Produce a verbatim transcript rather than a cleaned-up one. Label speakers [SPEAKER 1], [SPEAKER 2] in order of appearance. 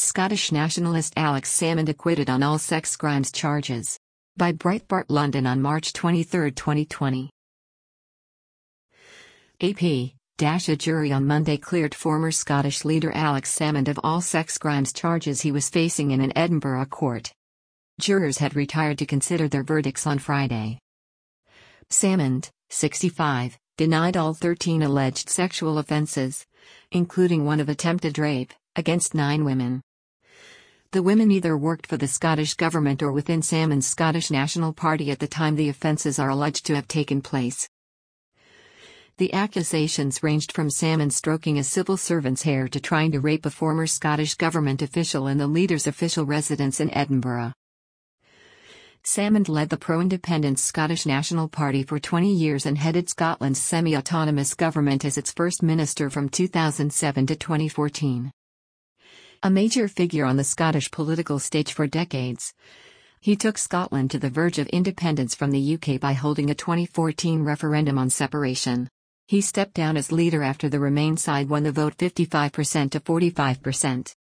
[SPEAKER 1] Scottish nationalist Alex Salmond acquitted on all sex crimes charges. By Breitbart London on March twenty-third, twenty twenty. A P. A jury on Monday cleared former Scottish leader Alex Salmond of all sex crimes charges he was facing in an Edinburgh court. Jurors had retired to consider their verdicts on Friday. Salmond, sixty-five, denied all thirteen alleged sexual offences, including one of attempted rape, against nine women. The women either worked for the Scottish government or within Salmond's Scottish National Party at the time the offences are alleged to have taken place. The accusations ranged from Salmond stroking a civil servant's hair to trying to rape a former Scottish government official in the leader's official residence in Edinburgh. Salmond led the pro-independence Scottish National Party for twenty years and headed Scotland's semi-autonomous government as its first minister from two thousand seven to twenty fourteen. A major figure on the Scottish political stage for decades, he took Scotland to the verge of independence from the U K by holding a twenty fourteen referendum on separation. He stepped down as leader after the Remain side won the vote fifty-five percent to forty-five percent.